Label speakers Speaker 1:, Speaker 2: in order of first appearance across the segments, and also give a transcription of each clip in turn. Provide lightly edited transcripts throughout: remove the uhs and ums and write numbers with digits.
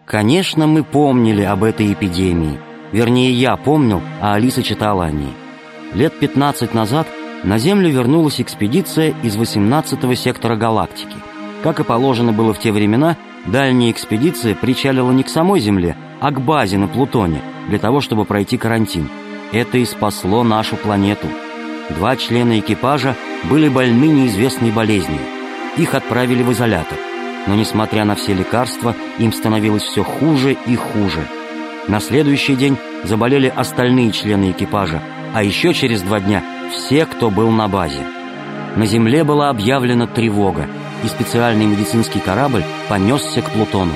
Speaker 1: Конечно, мы помнили об этой эпидемии. Вернее, я помнил, а Алиса читала о ней. Лет 15 назад на Землю вернулась экспедиция из 18-го сектора галактики. Как и положено было в те времена, дальняя экспедиция причалила не к самой Земле, а к базе на Плутоне, для того, чтобы пройти карантин. Это и спасло нашу планету. 2 члена экипажа были больны неизвестной болезнью. Их отправили в изолятор. Но, несмотря на все лекарства, им становилось все хуже и хуже. На следующий день заболели остальные члены экипажа, а еще через 2 дня все, кто был на базе. На Земле была объявлена тревога, и специальный медицинский корабль понесся к Плутону.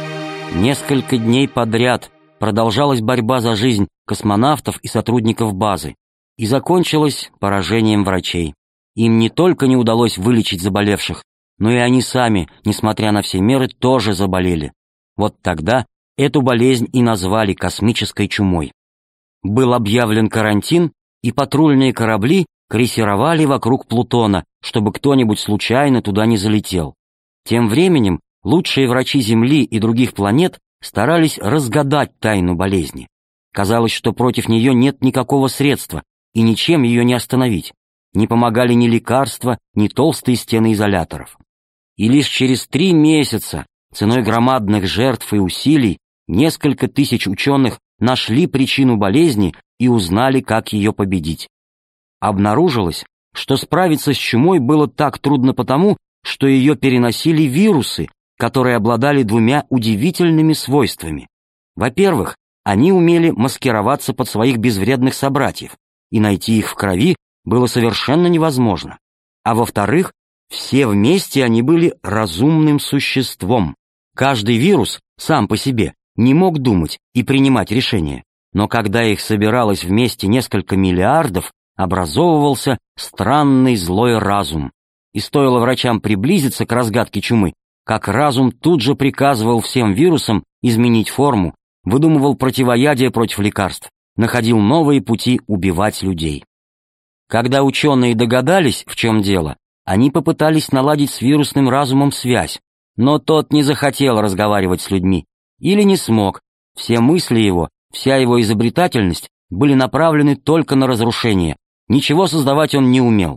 Speaker 1: Несколько дней подряд продолжалась борьба за жизнь космонавтов и сотрудников базы, и закончилась поражением врачей. Им не только не удалось вылечить заболевших, но и они сами, несмотря на все меры, тоже заболели. Вот тогда эту болезнь и назвали космической чумой. Был объявлен карантин, и патрульные корабли крейсировали вокруг Плутона, чтобы кто-нибудь случайно туда не залетел. Тем временем лучшие врачи Земли и других планет старались разгадать тайну болезни. Казалось, что против нее нет никакого средства, и ничем ее не остановить. Не помогали ни лекарства, ни толстые стены изоляторов. И лишь через 3 месяца, ценой громадных жертв и усилий, несколько тысяч ученых нашли причину болезни и узнали, как ее победить. Обнаружилось, что справиться с чумой было так трудно потому, что ее переносили вирусы, которые обладали 2 удивительными свойствами. Во-первых, они умели маскироваться под своих безвредных собратьев, и найти их в крови было совершенно невозможно. А во-вторых, все вместе они были разумным существом. Каждый вирус сам по себе не мог думать и принимать решения, но когда их собиралось вместе несколько миллиардов, образовывался странный злой разум. И стоило врачам приблизиться к разгадке чумы, как разум тут же приказывал всем вирусам изменить форму, выдумывал противоядия против лекарств, находил новые пути убивать людей. Когда ученые догадались, в чем дело, они попытались наладить с вирусным разумом связь, но тот не захотел разговаривать с людьми или не смог. Все мысли его, вся его изобретательность были направлены только на разрушение. Ничего создавать он не умел.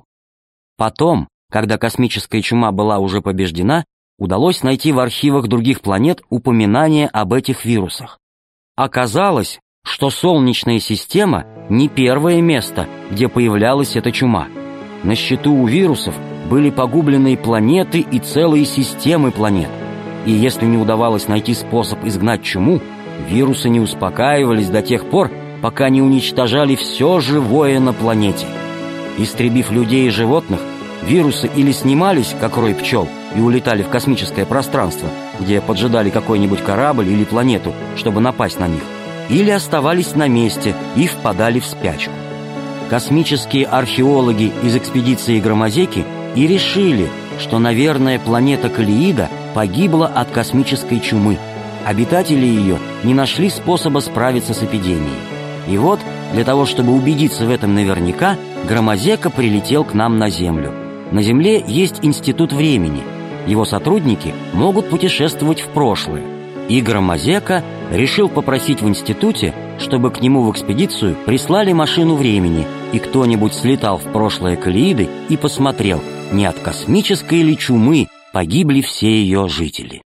Speaker 1: Потом, когда космическая чума была уже побеждена, удалось найти в архивах других планет упоминания об этих вирусах. Оказалось, что Солнечная система не первое место, где появлялась эта чума. На счету у вирусов были погубленные планеты и целые системы планет. И если не удавалось найти способ изгнать чуму, вирусы не успокаивались до тех пор, пока не уничтожали все живое на планете. Истребив людей и животных, вирусы или снимались, как рой пчел, и улетали в космическое пространство, где поджидали какой-нибудь корабль или планету, чтобы напасть на них, или оставались на месте и впадали в спячку. Космические археологи из экспедиции Громозеки и решили, что, наверное, планета Калеида погибла от космической чумы. Обитатели ее не нашли способа справиться с эпидемией. И вот, для того, чтобы убедиться в этом наверняка, Громозека прилетел к нам на Землю. На Земле есть институт времени. Его сотрудники могут путешествовать в прошлое. И Громозека решил попросить в институте, чтобы к нему в экспедицию прислали машину времени, и кто-нибудь слетал в прошлое Калеиды и посмотрел, не от космической ли чумы погибли все ее жители.